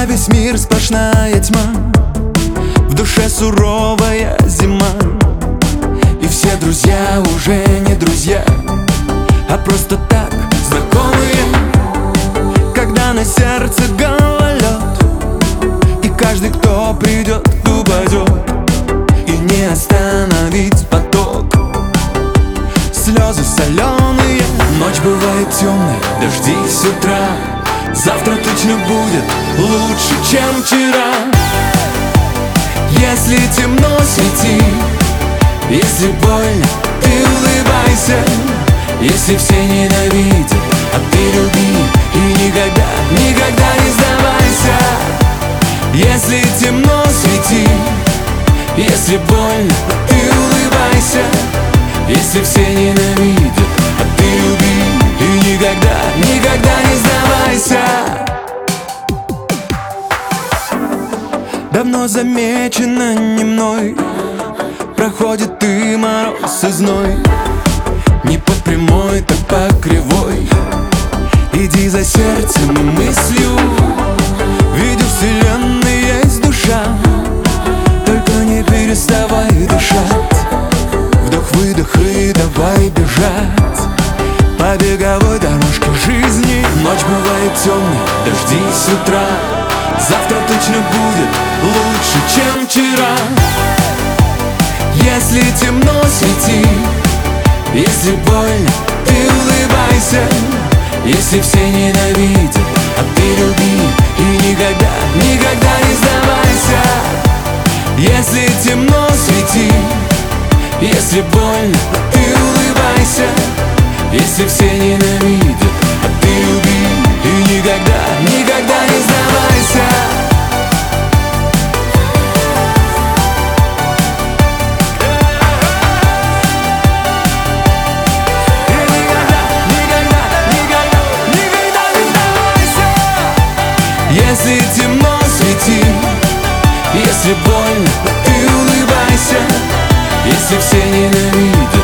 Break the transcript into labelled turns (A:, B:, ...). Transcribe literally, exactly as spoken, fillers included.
A: весь мир сплошная тьма, в душе суровая зима. И все друзья уже не друзья, а просто так знакомые. Когда на сердце гололед, и каждый, кто придет, упадет, и не остановить поток. Слезы соленые, ночь бывает темной, дожди с утра. Завтра точно будет лучше, чем вчера. Если темно, свети, если больно, ты улыбайся. Если все ненавидят, а ты люби, и никогда, никогда не сдавайся. Если темно, свети, если больно, ты улыбайся. Если все ненавидят, а ты люби, и никогда, никогда не сдавайся. Давно замечено не мной, проходит и мороз, и зной. Не по прямой, так по кривой. Иди за сердцем и мыслью, ведь у вселенной есть душа. Только не переставай дышать, вдох-выдох и давай бежать по беговой дорожке жизни. Ночь бывает темной, дожди с утра. Завтра точно будет лучше, чем вчера. Если темно, свети, если больно, ты улыбайся. Если все ненавидят, а ты люби, и никогда, никогда не сдавайся. Если темно, свети, если больно, ты улыбайся. Если все ненавидят, а ты люби, и никогда, никогда не сдавайся. Если темно, свети, если больно, ты улыбайся. Если все ненавидят,